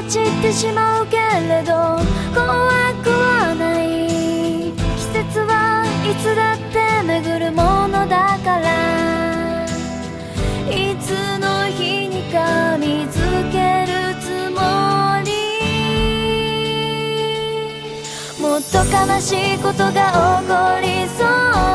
散ってしまうけれど怖くはない。季節はいつだって巡るものだから、いつの日にか見つけるつもり。もっと悲しいことが起こりそう